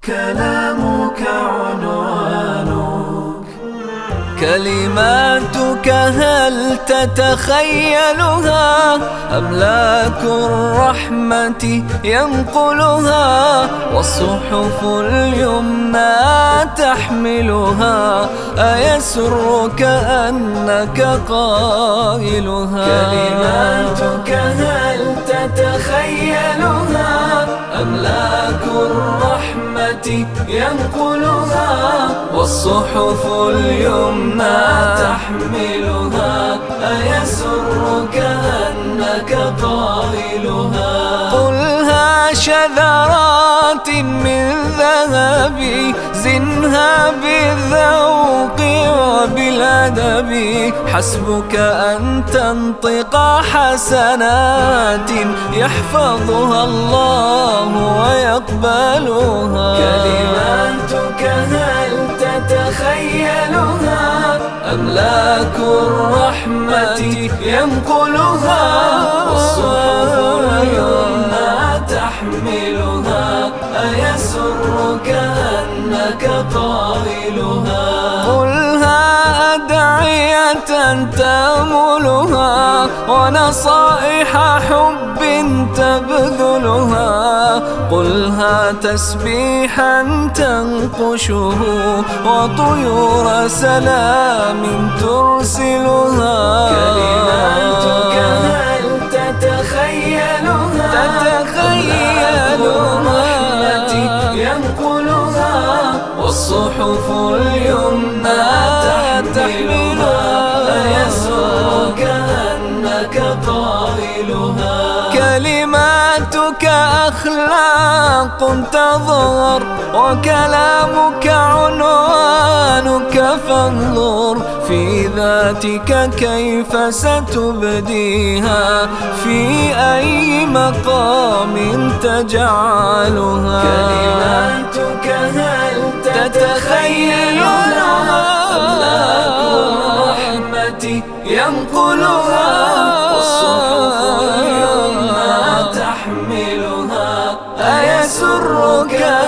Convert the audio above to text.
كلامك عنوانك، كلماتك هل تتخيلها؟ أملاك الرحمة ينقلها، والصحف اليمنى تحملها. أيسرك أنك قائلها؟ كلماتك هل تتخيلها؟ أملاك الرحمة ينقلها، والصحف اليمنى تحملها. أيسرك أنك قائلها؟ قلها شذرات من ذهب، زنها بالذوق وبالأدب. حسبك أن تنطق حسنات يحفظها الله ويقبلها. كلماتك هل تتخيلها؟ أملاك الرحمة ينقلها، والصحف اليمنى تحملها. أيسرك أنك قائلها؟ قلها أدعية تأملها، ونصائح حب تبذلها. قلها تسبيحا تنقشه، وطيور سلام ترسلها. كلماتك هل تتخيلها؟ الرحمة ينقلها، والصحف اليمنى تحملها. أيسرك أنك قائلها؟ كلماتك أخلاق تظهر، وكلامك عنوانك. فانظر في ذاتك كيف ستبديها، في أي مقام تجعلها. كلماتك هل تتخيلها؟ أملاك الرحمة ينقلها، والصحف اليمنى تحملها. أيسرك